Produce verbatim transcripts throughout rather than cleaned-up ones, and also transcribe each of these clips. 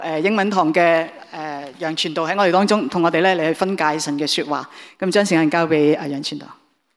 誒英文堂嘅誒楊傳道喺我哋當中，同我哋咧嚟去分解神嘅説話。咁將時間交俾阿楊傳道。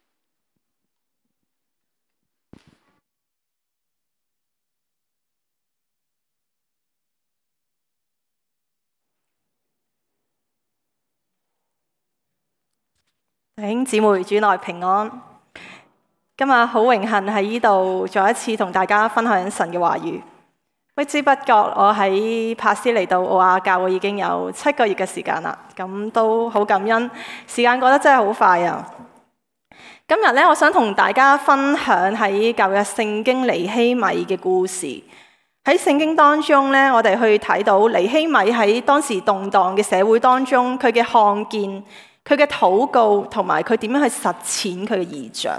弟兄姊妹，主內平安。今日好榮幸喺呢度再一次同大家分享神嘅話語。不知不覺，我喺柏斯嚟到奧亞教會已經有七個月嘅時間啦，咁都好感恩，時間過得真係好快啊！今日咧，我想同大家分享喺舊約聖經尼希米嘅故事。喺聖經當中咧，我哋去睇到尼希米喺當時動盪嘅社會當中，佢嘅看見。佢嘅禱告同埋佢點樣去實踐佢嘅異象。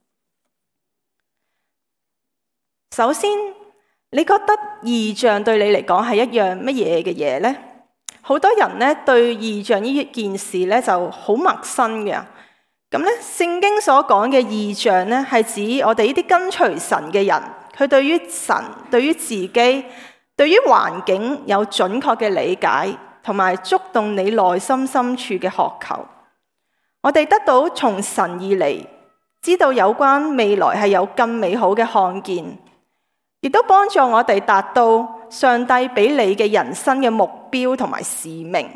首先，你覺得異象對你嚟講係一樣乜嘢嘅嘢呢？好多人咧對異象呢件事咧就好陌生嘅。咁咧，聖經所講嘅異象咧係指我哋呢啲跟隨神嘅人，佢對於神、對於自己、對於環境有準確嘅理解，同埋觸動你內心深處嘅渴求。我哋得到從神而嚟，知道有關未來係有更美好嘅看見，亦都幫助我哋達到上帝俾你嘅人生嘅目標同埋使命。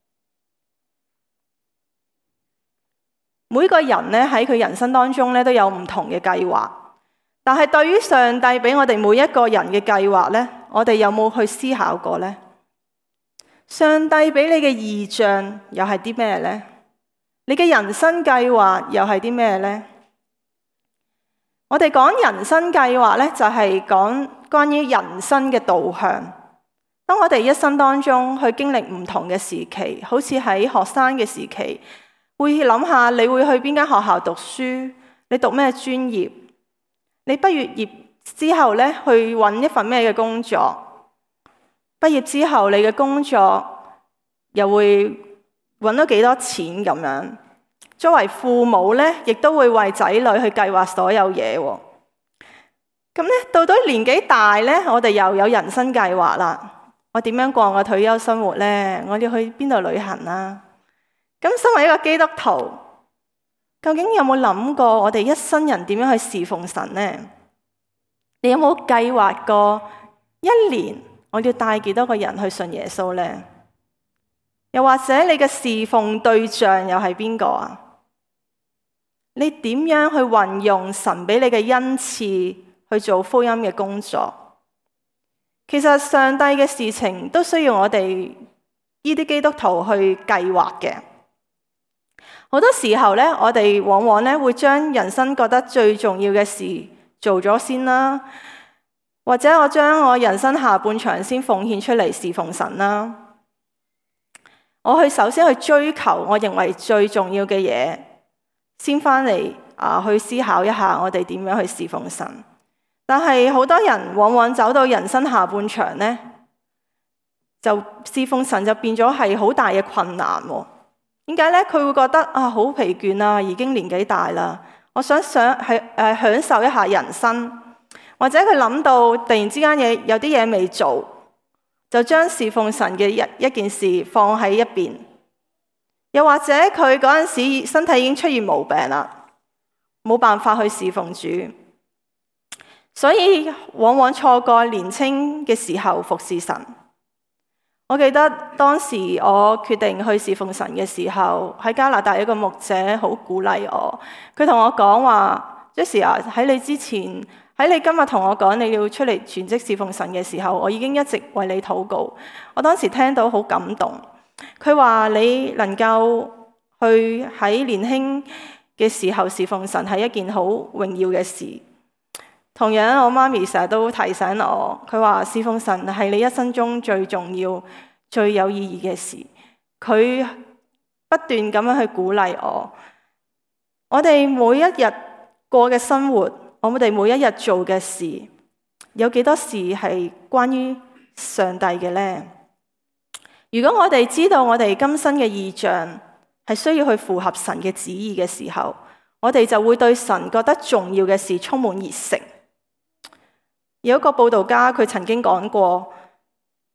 每個人咧喺佢人生當中咧都有唔同嘅計劃，但係對於上帝俾我哋每一個人嘅計劃咧，我哋有冇去思考過呢？上帝俾你嘅異象又係啲咩呢？你嘅人生計劃又係啲咩呢？我哋講人生計劃咧，就係講關於人生嘅導向。當我哋一生當中去經歷唔同嘅時期，好似喺學生嘅時期，會諗下你會去邊間學校讀書，你讀咩專業，你畢業業之後咧去揾一份咩嘅工作，畢業之後你嘅工作又會揾到幾多錢咁樣。作為父母咧，亦都會為仔女去計劃所有嘢。咁咧，到到年紀大咧，我哋又有人生計劃啦。我點樣過我退休生活咧？我要去邊度旅行啊？咁身為一個基督徒，究竟有冇諗過我哋一生人點樣去侍奉神呢？你有冇計劃過一年我要帶幾多個人去信耶穌呢？又或者你嘅侍奉對象又係邊個啊？你點樣去運用神俾你嘅恩賜去做福音嘅工作？其實上帝嘅事情都需要我哋呢啲基督徒去計劃嘅。好多時候咧，我哋往往咧會將人生覺得最重要嘅事做咗先啦，或者我將我人生下半場先奉獻出嚟侍奉神啦。我去首先去追求我認為最重要嘅嘢，先翻嚟啊去思考一下我哋點樣去侍奉神。但係好多人往往走到人生下半場咧，就侍奉神就變咗係好大嘅困難。點解咧？佢會覺得啊好疲倦啊，已經年紀大啦，我想想係誒享受一下人生，或者佢諗到突然之間嘢有啲嘢未做，就將侍奉神嘅一一件事放喺一邊。又或者佢嗰陣時身體已經出現毛病啦，冇辦法去侍奉主，所以往往錯過年輕嘅時候服侍神。我記得當時我決定去侍奉神嘅時候，喺加拿大一個牧者好鼓勵我，佢同我講話，Jessie啊，喺你之前，喺你今日同我講你要出嚟全職侍奉神嘅時候，我已經一直為你禱告。我當時聽到好感動。佢話你能夠去喺年輕嘅時候侍奉神係一件好榮耀嘅事。同樣我媽咪成日都提醒我，佢話侍奉神係你一生中最重要最有意義嘅事。佢不斷咁樣去鼓勵我。我哋每一日過嘅生活，我哋每一日做嘅事，有幾多事係關於上帝嘅呢？如果我哋知道我哋今生嘅異象係需要去符合神嘅旨意嘅時候，我哋就會對神覺得重要嘅事充滿熱誠。有一個佈道家佢曾經講過，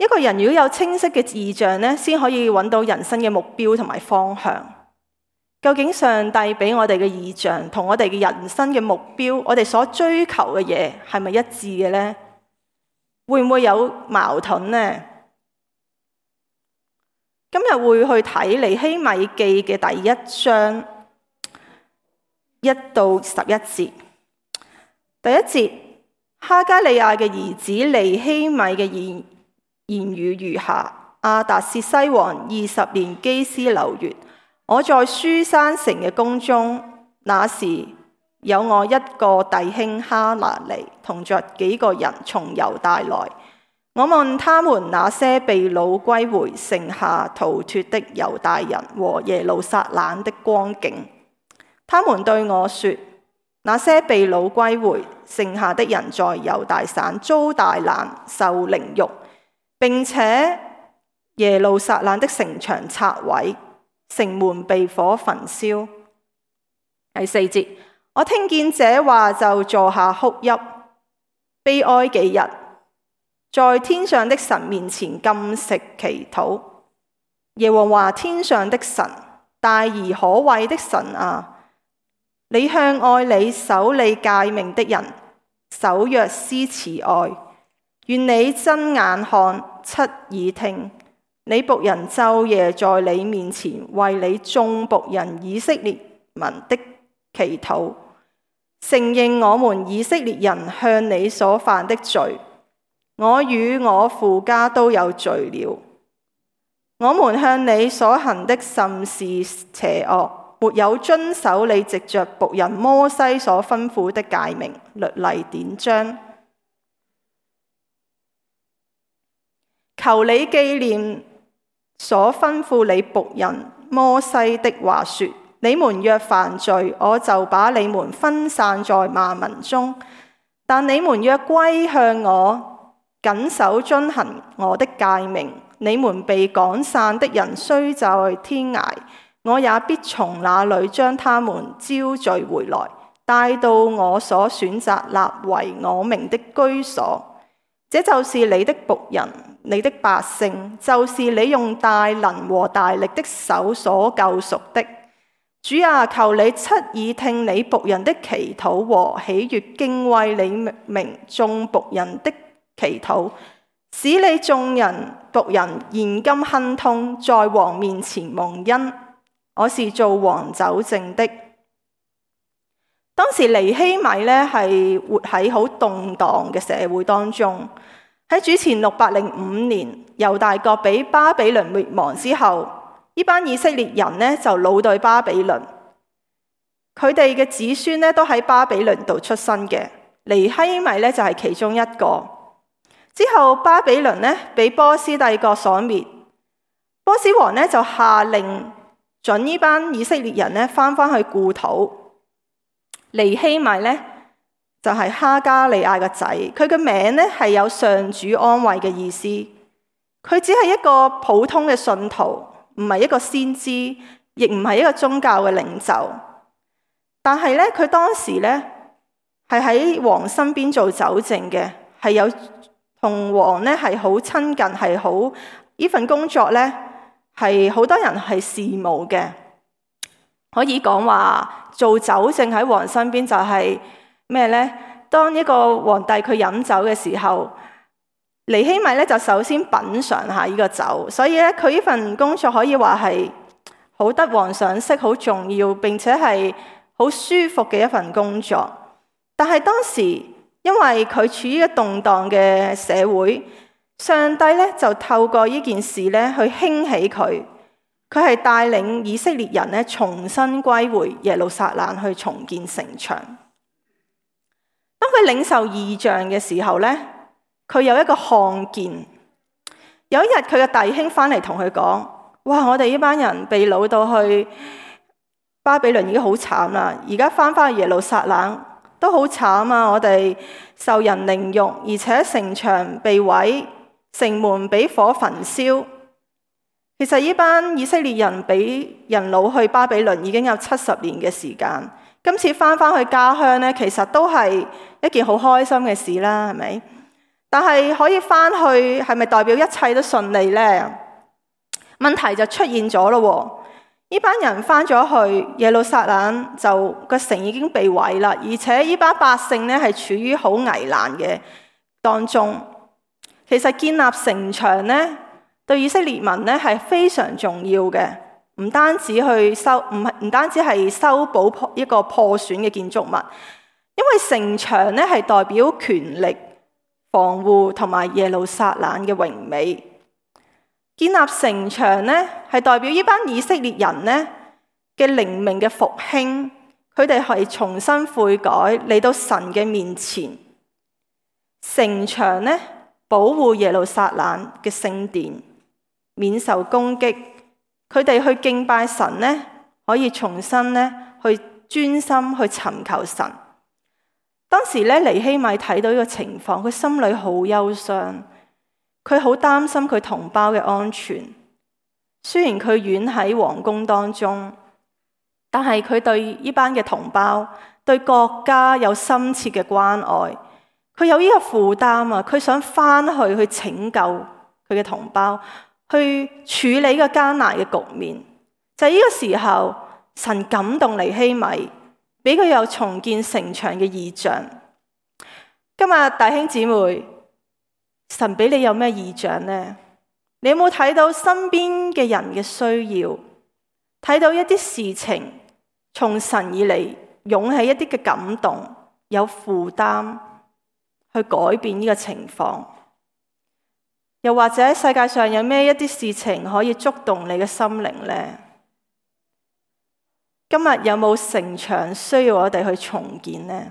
一個人如果有清晰嘅異象咧，先可以揾到人生嘅目標同埋方向。究竟上帝俾我哋嘅異象同我哋嘅人生嘅目標，我哋所追求嘅嘢係咪一致嘅呢？會唔會有矛盾呢？今日會去睇尼希米記嘅第一章一到十一節。第一節，哈加利亞嘅兒子尼希米嘅言言語如下：亞達薛西王二十年基斯流月，我在書珊城嘅宮中，那時有我一個弟兄哈拿尼同着幾個人從猶大來。我問他們那些被擄歸回、剩下逃脱的猶大人和耶路撒冷的光景，他們對我說：那些被擄歸回、剩下的人在猶大省遭大難、受凌辱，並且耶路撒冷的城牆拆毀，城門被火焚燒。第四節，我聽見這話就坐下哭泣，悲哀幾日，在天上的神面前禁食祈禱。耶和華天上的神，大而可畏的神啊，你向愛你守你誡命的人守約施慈愛，願你睜眼看，側耳聽，你僕人晝夜在你面前為你眾僕人以色列民的祈禱，承認我們以色列人向你所犯的罪。我與我父家都有罪了，我們向你所行的甚是邪惡，沒有遵守你藉着僕人摩西所吩咐的誡命、律例典章。求你紀念所吩咐你僕人摩西的話說：你們若犯罪，我就把你們分散在萬民中；但你們若歸向我，謹守遵行我的誡命，你們被趕散的人雖在天涯，我也必從那裏將他們招聚回來，帶到我所選擇立為我名的居所。這就是你的僕人，你的百姓，就是你用大能和大力的手所救贖的。主啊，求你側耳聽你僕人的祈禱和喜悅敬畏你名眾僕人的祈禱，使你眾人僕人現今亨通，在王面前蒙恩。我是做王酒政的。當時尼希米咧係活喺好動盪嘅社會當中。喺主前六百零五年，猶大國俾巴比倫滅亡之後，呢班以色列人呢就擄到巴比倫。佢哋嘅子孫咧都喺巴比倫度出生嘅，尼希米咧就係其中一個。之後巴比倫咧俾波斯帝國所滅，波斯王咧就下令准呢班以色列人咧翻返去故土。尼希米咧就係哈加利亞嘅仔，佢嘅名咧係有上主安慰嘅意思。佢只係一個普通嘅信徒，唔係一個先知，亦唔係一個宗教嘅領袖。但係咧，佢當時咧係喺王身邊做酒政嘅，係有同王咧係好親近，係好呢份工作咧係好多人係羨慕嘅。可以講話做酒政喺王身邊就係咩呢？當一個皇帝佢飲酒嘅時候，尼希米咧就首先品嘗下呢個酒，所以咧佢呢份工作可以話係好得皇賞識、好重要，並且係好舒服嘅一份工作。但係當時因為佢處於一個動盪嘅社會，上帝咧就透過呢件事咧去興起佢。佢係帶領以色列人咧重新歸回耶路撒冷去重建城牆。當佢領受異象嘅時候咧，佢有一個看見。有一日佢嘅弟兄翻嚟同佢講：哇！我哋呢班人被擄到去巴比倫已經好慘啦，而家翻返去耶路撒冷都好慘啊！我哋受人凌辱，而且城牆被毀，城門俾火焚燒。其實呢班以色列人俾人擄去巴比倫已經有七十年嘅時間，今次翻返去家鄉咧，其實都係一件好開心嘅事啦，係咪？ 但係可以翻去係咪代表一切都順利呢？問題就出現咗咯。呢班人翻咗去耶路撒冷，就個城已經被毀啦，而且呢班百姓呢係處於好危難嘅當中。其實建立城牆呢，對以色列民呢係非常重要嘅，唔單止去修，唔係唔單止係修補一個破損嘅建築物，因為城牆呢係代表權力、防護同埋耶路撒冷嘅榮美。建立城牆呢，係代表呢班以色列人呢嘅靈命嘅復興，佢哋係重新悔改嚟到神嘅面前。城牆呢，保護耶路撒冷嘅聖殿免受攻擊，佢哋去敬拜神呢，可以重新呢去專心去尋求神。當時咧，尼希米睇到呢個情況，佢心裏好憂傷。佢好擔心佢同胞嘅安全，雖然佢遠喺皇宮當中，但係佢對呢班嘅同胞、對國家有深切嘅關愛。佢有呢個負擔啊，佢想翻去去拯救佢嘅同胞，去處理個艱難嘅局面。就係呢個時候，神感動尼希米，俾佢有重建城牆嘅異象。今日弟兄姊妹，神俾你有咩異象呢？你有冇睇到身邊嘅人嘅需要？睇到一啲事情從神以嚟湧起一啲嘅感動，有負擔去改變呢個情況？又或者世界上有咩一啲事情可以觸動你嘅心靈呢？今日有冇城牆需要我哋去重建呢？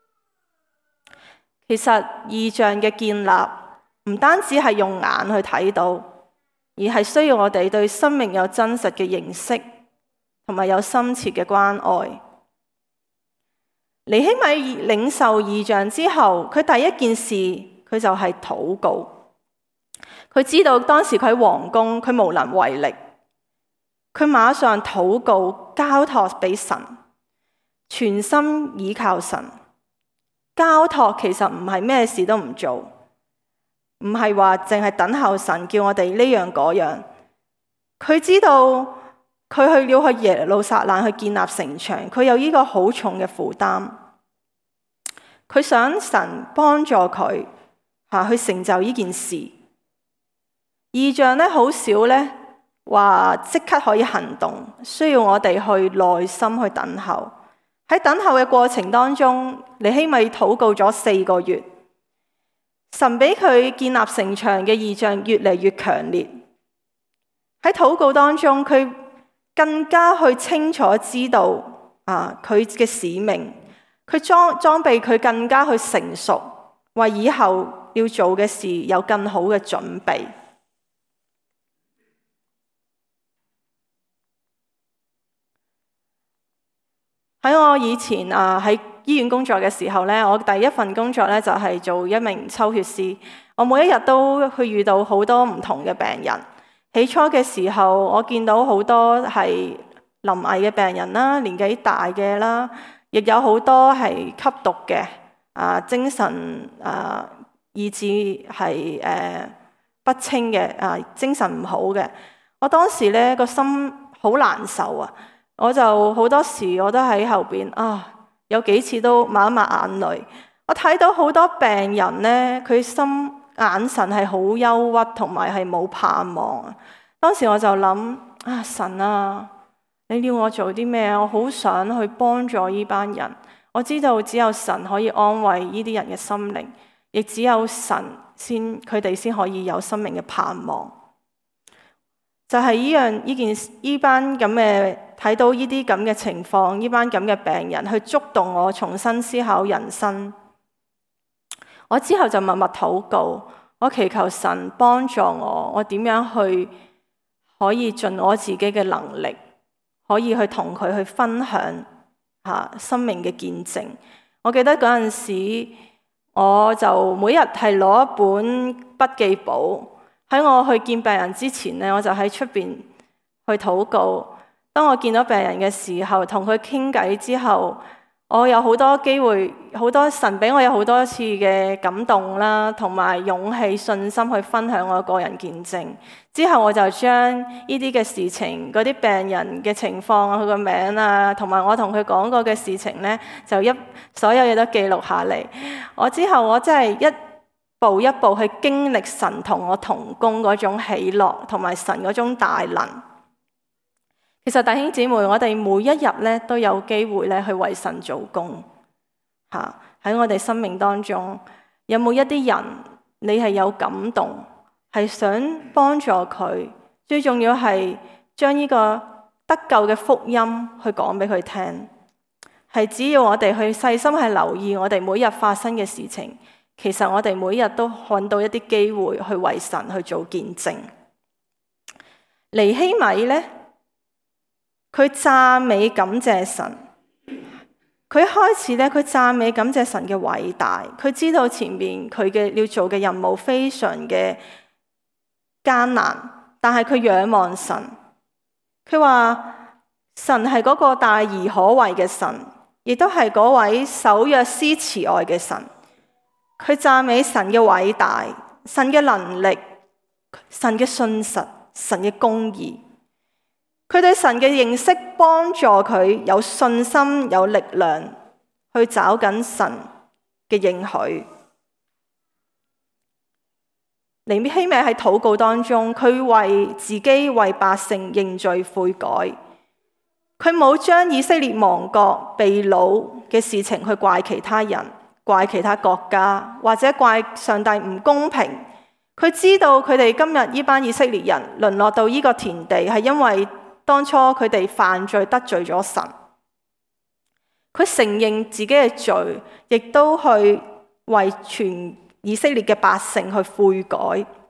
其實異象嘅建立唔單止係用眼去睇到，而係需要我哋對生命有真實嘅認識，同埋有深切嘅關愛。尼希米領受異象之後，佢第一件事佢就係禱告。佢知道當時佢喺皇宮，佢無能為力，佢馬上禱告，交託俾神，全心倚靠神。交託其實唔係咩事都唔做，唔係話淨係等候神叫我哋呢樣嗰樣。佢知道佢去了去耶路撒冷去建立城牆，佢有呢個好重嘅負擔。佢想神幫助佢吓去成就呢件事。異象咧好少咧話即刻可以行動，需要我哋去耐心去等候。喺等候嘅過程當中，尼希米禱告咗四個月，神俾佢建立城牆嘅異象越嚟越強烈。喺禱告當中，佢更加去清楚知道啊佢嘅使命，佢裝裝備佢更加去成熟，為以後要做嘅事有更好嘅準備。喺我以前啊喺醫院工作嘅時候咧，我第一份工作咧就係做一名抽血師。我每一日都去遇到好多唔同嘅病人。起初嘅時候，我見到好多係臨危嘅病人啦，年紀大嘅啦，亦有好多係吸毒嘅，啊精神啊意志係誒不清嘅，啊精神唔好嘅。我當時咧個心好難受啊！我就好多時我都喺後邊啊，有幾次都抹一抹眼淚。我睇到好多病人呢，佢心眼神係好憂鬱，同埋係冇盼望。當時我就諗啊，神啊，你要我做啲咩？我好想去幫助呢班人。我知道只有神可以安慰呢啲人嘅心靈，亦只有神先佢哋先可以有生命嘅盼望。就係呢樣呢件呢班咁嘅睇到呢啲咁嘅情況，呢班咁嘅病人去觸動我重新思考人生。我之後就默默禱告，我祈求神幫助我，我點樣去可以盡我自己嘅能力，可以去同佢去分享吓生命嘅見證。我記得嗰陣時，我就每日係攞一本筆記簿。喺我去見病人之前呢，我就喺出邊去禱告。當我見到病人嘅時候，同佢傾偈之後， 我有好多機會，好多神俾我有好多次嘅感動啦，同埋勇氣、信心去分享我個人見證。之後我就將呢啲嘅事情、嗰啲病人嘅情況啊、佢個名啊，同埋我同佢講過嘅事情呢，就一所有嘢都記錄下嚟。我之後我真係一步一步去經歷神同我同工嗰種喜樂，同埋神嗰種大能。其實弟兄姊妹，我哋每一日咧都有機會咧去為神做工嚇。喺我哋生命當中，有冇一啲人你係有感動，係想幫助佢？最重要係將呢個得救嘅福音去講俾佢聽。係只要我哋去細心去留意我哋每日發生嘅事情，其實我哋每日都揾到一啲機會去為神去做見證。尼希米咧，佢讚美感謝神，佢一開始咧，佢讚美感謝神嘅偉大。佢知道前面佢嘅要做嘅任務非常嘅艱難，但係佢仰望神。佢話神係嗰個大而可畏嘅神，亦都係嗰位守約施慈愛嘅神。佢讚美神嘅偉大，神嘅能力，神嘅信實，神嘅公義。佢對神嘅認識幫助佢有信心、有力量去找緊神嘅應許。尼希米喺禱告當中，佢為自己、為百姓認罪悔改。佢冇將以色列亡國被擄嘅事情去怪其他人、怪其他國家，或者怪上帝唔公平。佢知道佢哋今日呢班以色列人淪落到呢個田地，係因為當初佢哋犯罪得罪咗神。佢承認自己嘅罪，亦都去為全以色列嘅百姓去悔改。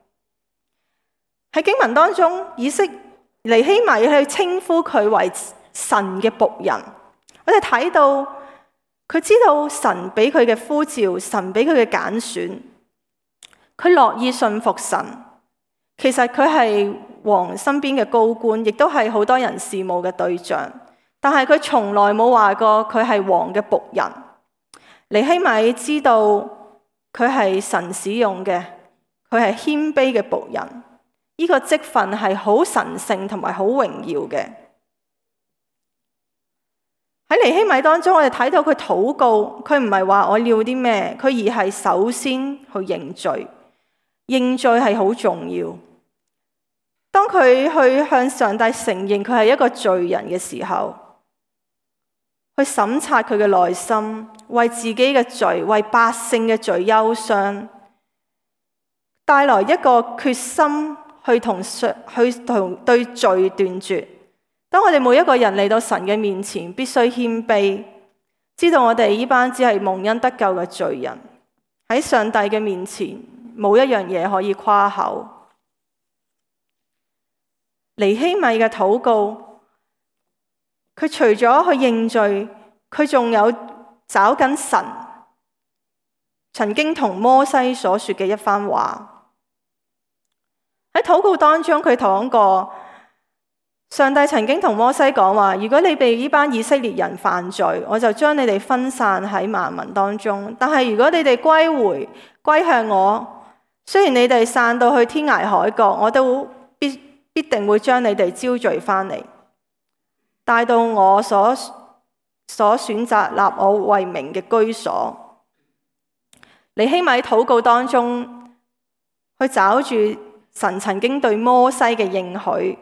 喺經文當中，以色尼希米去稱呼佢為神嘅僕人。我哋睇到佢知道神俾佢嘅呼召，神俾佢嘅揀選，佢樂意信服神。其實佢係王身邊嘅高官，亦都係好多人羨慕嘅對象。但係佢從來冇話過佢係王嘅僕人。尼希米知道佢係神使用嘅，佢係謙卑嘅僕人。呢個職分係好神聖同埋好榮耀嘅。喺尼希米當中，我哋睇到佢禱告，佢唔係話我要啲咩，佢而係首先去認罪。認罪係好重要。當佢去向上帝承認佢係一個罪人嘅時候，去審察佢嘅內心，為自己嘅罪、為百姓嘅罪憂傷，帶來一個決心去同去同對罪斷絕。當我哋每一個人嚟到神嘅面前，必須謙卑，知道我哋呢班只係蒙恩得救嘅罪人，喺上帝嘅面前冇一樣嘢可以誇口。尼希米嘅禱告，佢除咗去認罪，佢仲有找緊神曾經同摩西所說嘅一番話。喺禱告當中，佢講過，上帝曾經同摩西講話，如果你被呢班以色列人犯罪，我就將你哋分散喺萬民當中。但係如果你哋歸回歸向我，雖然你哋散到去天涯海角，我都必必定會將你哋招聚翻嚟，帶到我所所選擇立我為名嘅居所。尼希米禱告當中，去找住神曾經對摩西嘅應許。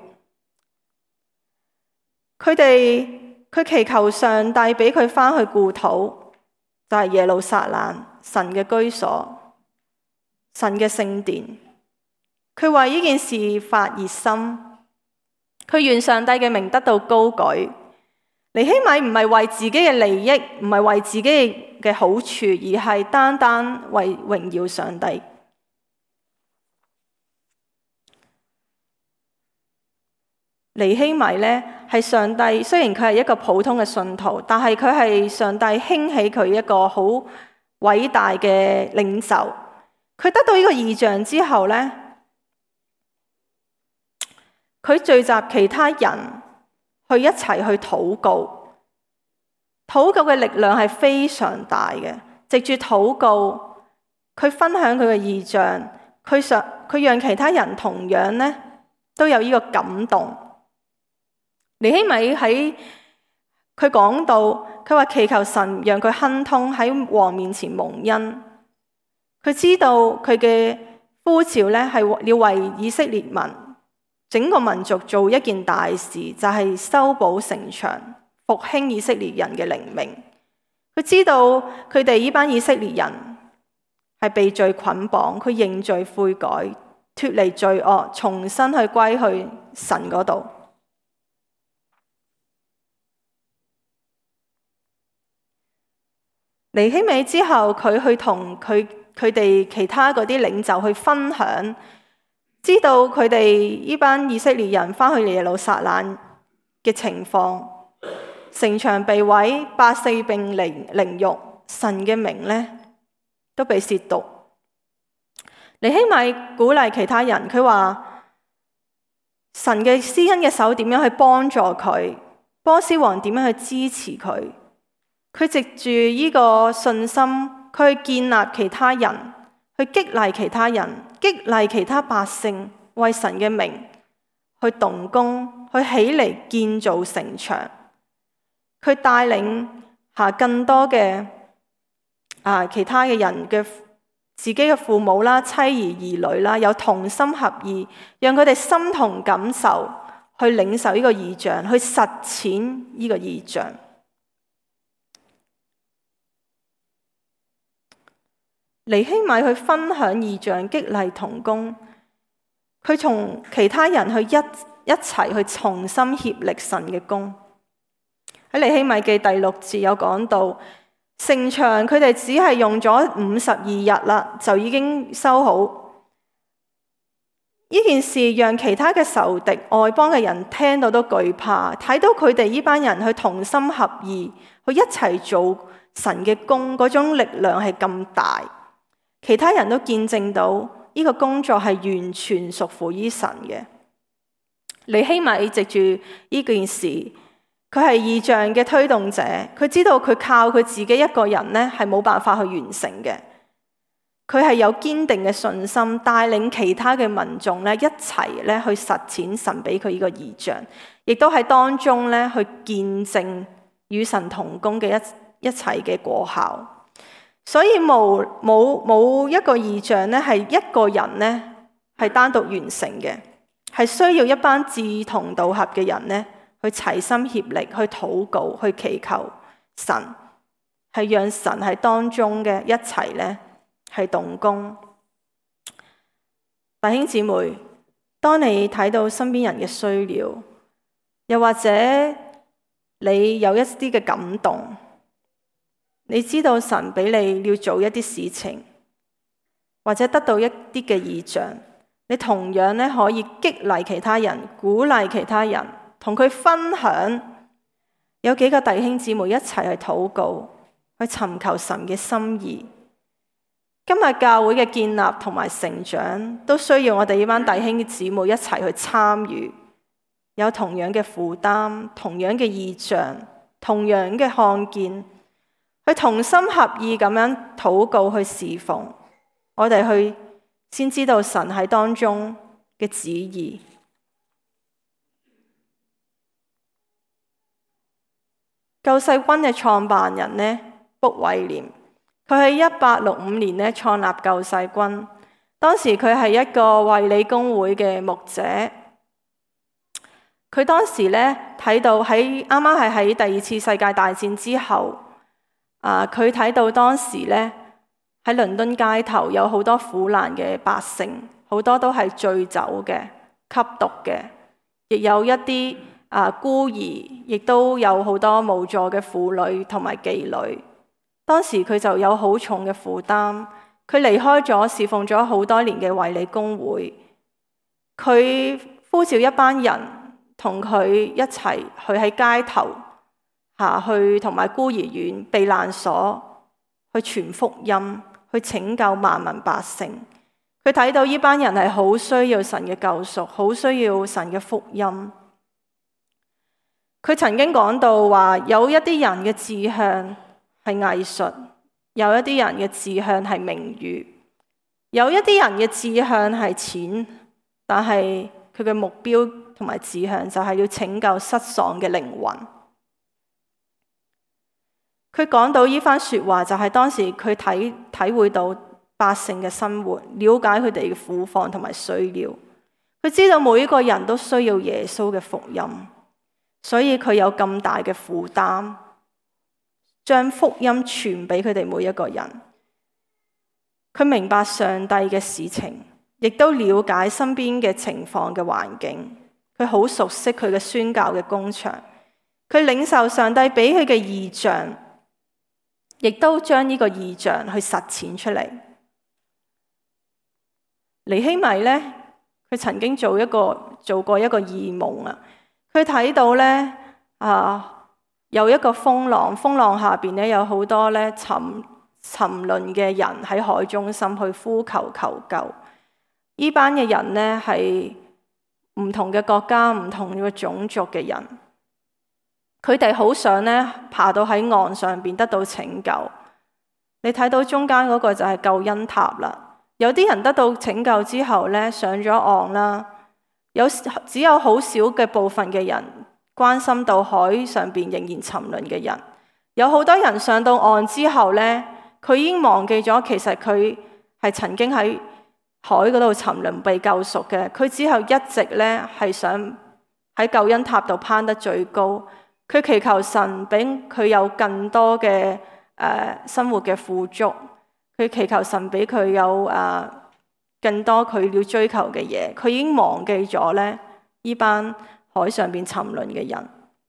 佢哋佢祈求上帝俾佢翻去故土，就係耶路撒冷，神嘅居所，神嘅聖殿。佢為呢件事發熱心，佢願上帝嘅名得到高舉。尼希米唔係為自己嘅利益，唔係為自己嘅好處，而係單單為榮耀上帝。尼希米呢係上帝，雖然佢係一個普通嘅信徒，但係佢係上帝興起佢一個好偉大嘅領袖。佢得到呢個異象之後呢，佢聚集其他人去一齊去禱告。 禱告嘅力量係非常大嘅。藉住禱告，佢分享佢嘅異象，佢想佢讓其他人同樣咧都有呢個感動。尼希米喺佢講到，佢話祈求神讓佢亨通喺王面前蒙恩。佢知道佢嘅呼召咧係要為以色列民整個民族做一件大事，就係修補城牆，復興以色列人嘅靈命。佢知道佢哋呢班以色列人係被罪捆綁，佢認罪悔改，脫離罪惡，重新去歸去神嗰度。尼希米之後，佢去同佢佢哋其他嗰啲領袖去分享，知道佢哋呢班以色列人翻去耶路撒冷嘅情況，城牆被毀，百姓被凌凌辱，神嘅名咧都被褻瀆。尼希米鼓勵其他人，佢話神嘅施恩嘅手點樣去幫助佢，波斯王點樣去支持佢。佢藉住呢個信心，佢去建立其他人，去激勵其他人，激勵其他百姓為神嘅名去動工，去起嚟建造城牆。佢帶領下更多嘅啊其他嘅人嘅自己嘅父母啦、妻兒兒女啦，有同心合意，讓佢哋心同感受，去領受呢個異象，去實踐呢個異象。尼希米去分享異象，激勵同工，佢同其他人去一一齊去重新協力神嘅工。喺尼希米記第六節有講到，城牆佢哋只係用咗五十二日啦，就已經修好。呢件事讓其他嘅仇敵外邦嘅人聽到都懼怕，睇到佢哋呢班人去同心合意，去一齊做神嘅工，嗰種力量係咁大。其他人都見證到呢個工作係完全屬乎於神嘅。尼希米藉住呢件事，佢係異象嘅推動者，佢知道佢靠佢自己一個人呢係冇辦法去完成嘅。佢係有堅定嘅信心，帶領其他嘅民眾咧一齊咧去實踐神俾佢呢個異象，亦都喺當中咧去見證與神同工嘅一一切嘅果效。所以冇冇冇一個異象咧係一個人咧係單獨完成嘅，係需要一班志同道合嘅人咧去齊心協力去禱告，去祈求神，係讓神喺當中嘅一齊咧係動工。弟兄姊妹，當你睇到身邊人嘅需要，又或者你有一啲嘅感動，你知道神俾你要做一啲事情，或者得到一啲嘅異象，你同樣咧可以激勵其他人，鼓勵其他人，同佢分享。有幾個弟兄姊妹一齊去禱告，去尋求神嘅心意。今日教會嘅建立同埋成長，都需要我哋呢班弟兄姊妹一齊去參與，有同樣嘅負擔，同樣嘅異象，同樣嘅看見。去同心合意咁樣禱告，去侍奉，我哋去先知道神喺當中嘅旨意。救世軍嘅創辦人呢，卜偉廉，佢喺一八六五年呢創立救世軍，當時佢係一個衛理公會嘅牧者。佢當時呢睇到喺啱啱係喺第二次世界大戰之後。啊！佢睇到當時咧喺倫敦街頭有好多苦難嘅百姓，好多都係醉酒嘅、吸毒嘅，亦有一啲啊孤兒，亦都有好多無助嘅婦女同埋妓女。當時佢就有好重嘅負擔，佢離開咗侍奉咗好多年嘅衛理公會，佢呼召一班人同佢一齊去喺街頭。下去同埋孤兒院、避難所去傳福音，去拯救萬民百姓。佢睇到呢班人係好需要神嘅救贖，好需要神嘅福音。 佢曾經講到話，有一啲人嘅志向係藝術，有一啲人嘅志向係名譽，有一啲人嘅志向係錢，但係佢嘅目標同埋志向就係要拯救失喪嘅靈魂。佢講到呢番說話，就係當時佢體體會到百姓嘅生活，了解佢哋嘅苦況同埋需要。佢知道每一個人都需要耶穌嘅福音，所以佢有咁大嘅負擔，將福音傳俾佢哋每一個人。佢明白上帝嘅事情，亦都了解身邊嘅情況嘅環境。佢好熟悉佢嘅宣教嘅工場，佢領受上帝俾佢嘅異象，亦都將呢個異象去實踐出嚟。尼希米呢，佢曾經做一個做過一個異夢啊！佢睇到呢，啊，有一個風浪，風浪下邊呢有好多呢沉沉淪嘅人喺海中心去呼求求救。呢班嘅人呢係唔同嘅國家、唔同嘅種族嘅人，佢哋好想呢爬到喺岸上邊得到拯救。你睇到中間嗰個就係救恩塔啦。有啲人得到拯救之後呢，上咗岸啦，有只有好少嘅部分嘅人關心到海上邊仍然沉淪嘅人。有好多人上到岸之後呢，佢已經忘記咗其實佢係曾經喺海嗰度沉淪被救贖嘅。佢之後一直呢係想喺救恩塔度攀得最高。佢祈求神俾佢有更多嘅誒、呃、生活嘅富足。佢祈求神俾佢有誒、呃、更多佢要追求嘅嘢。佢已經忘記咗咧呢班海上邊沉淪嘅人。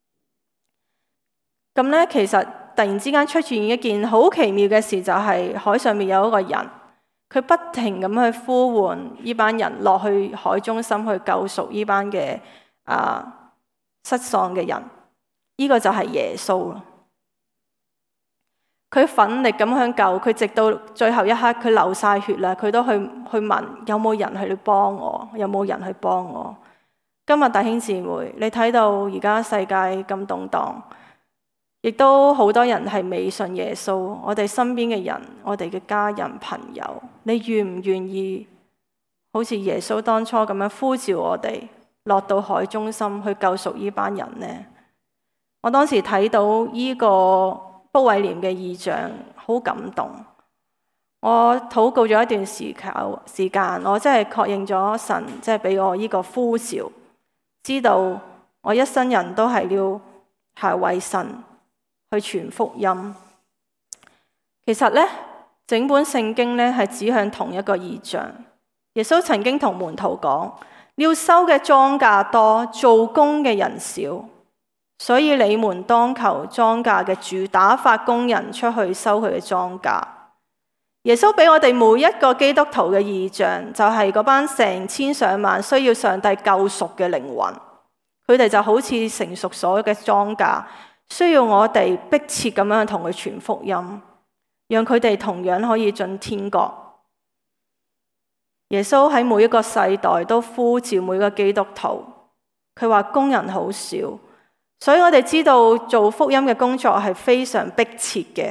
咁咧，其實突然之間出現一件好奇妙嘅事，就係海上面有一個人，佢不停咁去呼喚呢班人落去海中心去救贖呢班嘅啊失喪嘅人。呢、這個就係耶穌啦。佢奮力咁樣救，佢直到最後一刻，佢流晒血啦，佢都去去問有冇人去幫我，有冇人去幫我。今日弟兄姊妹，你睇到而家世界咁動盪，亦都好多人係未信耶穌。我哋身邊嘅人，我哋嘅家人朋友，你願唔願意好似耶穌當初咁樣呼召我哋落到海中心去救贖呢班人呢？我當時睇到呢、這個卜偉廉嘅異象，好感動。我禱告咗一段時間，時間我真係確認咗神，即係俾我呢個呼召，知道我一生人都係要係為神去傳福音。其實呢，整本聖經呢係指向同一個異象。耶穌曾經同門徒講：要收嘅莊稼多，做工嘅人少。所以你們當求莊稼嘅主打發工人出去收佢嘅莊稼。耶穌俾我哋每一個基督徒嘅異象，就係嗰班成千上萬需要上帝救贖嘅靈魂。佢哋就好似成熟所嘅莊稼，需要我哋迫切咁樣同佢傳福音，讓佢哋同樣可以進天國。耶穌喺每一個世代都呼召每個基督徒，佢話工人好少。所以我哋知道做福音嘅工作係非常迫切嘅。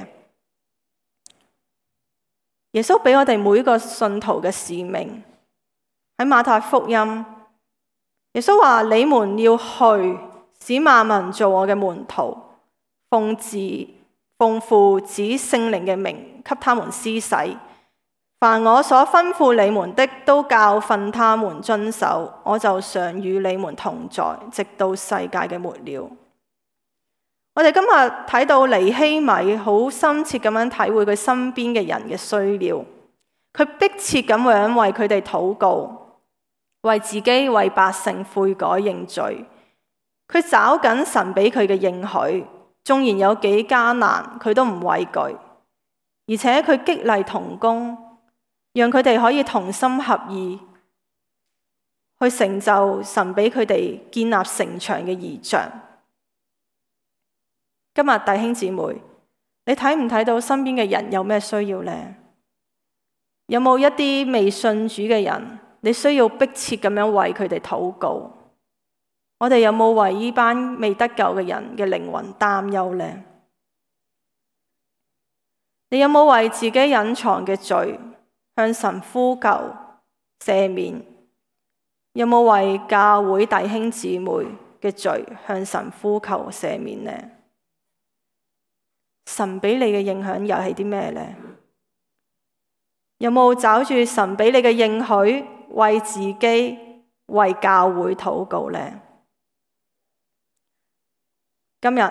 耶穌俾我哋每一個信徒嘅使命，喺馬太福音，耶穌話：你們要去，使萬民做我嘅門徒，奉子奉父子聖靈嘅名給他們施洗。凡我所吩咐你們的，都教訓他們遵守，我就常與你們同在，直到世界嘅末了。我哋今日睇到尼希米好深切咁樣體會佢身邊嘅人嘅需要，佢迫切咁樣為佢哋禱告，為自己為百姓悔改認罪。佢找緊神俾佢嘅應許，縱然有幾艱難，佢都唔畏懼，而且佢激勵同工，讓佢哋可以同心合意去成就神俾佢哋建立城牆嘅異象。今日弟兄姊妹，你睇唔睇到身邊嘅人有咩需要呢？有冇一啲未信主嘅人，你需要迫切咁樣為佢哋禱告？ 我哋有冇為呢班未得救嘅人嘅靈魂擔憂呢？你有冇為自己隱藏嘅罪向神呼求赦免？有冇為教會弟兄姊妹嘅罪向神呼求赦免呢？神俾你嘅影響又係啲咩呢？有冇找住神俾你嘅應許，為自己、為教會禱告呢？今日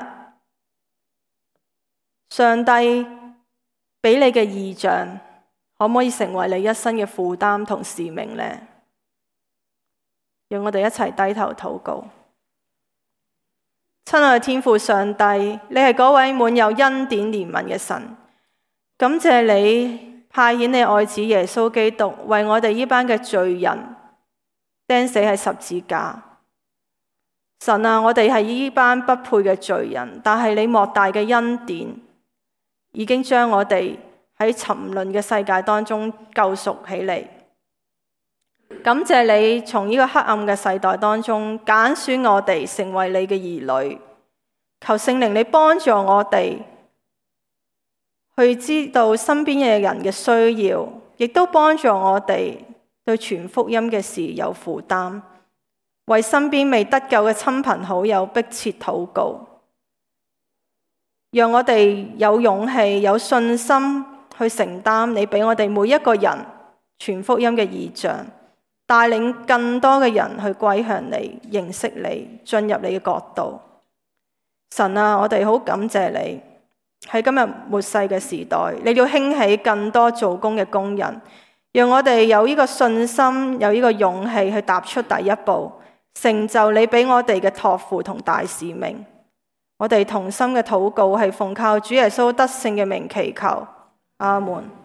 上帝俾你嘅異象，可唔可以成為你一生嘅負擔同使命呢？讓我哋一齊低頭禱告。親愛嘅天父上帝，你係嗰位滿有恩典憐憫嘅神，感謝你派遣你愛子耶穌基督為我哋呢班嘅罪人釘死喺十字架。神啊，我哋係呢班不配嘅罪人，但係你莫大嘅恩典已經將我哋喺沉淪嘅世界當中救贖起嚟。感謝你從呢個黑暗嘅世代當中揀選我哋成為你嘅兒女，求聖靈你幫助我哋去知道身邊嘅人嘅需要，亦都幫助我哋對傳福音嘅事有負擔，為身邊未得救嘅親朋好友迫切禱告，讓我哋有勇氣有信心去承擔你俾我哋每一個人傳福音嘅異象，帶領更多嘅人去歸向你，認識你，進入你嘅國度。神啊，我哋好感謝你喺今日末世嘅時代，你要興起更多做工嘅工人，讓我哋有呢個信心，有呢個勇氣去踏出第一步，成就你俾我哋嘅託付同大使命。我哋同心嘅禱告係奉靠主耶穌得勝嘅名祈求，阿門。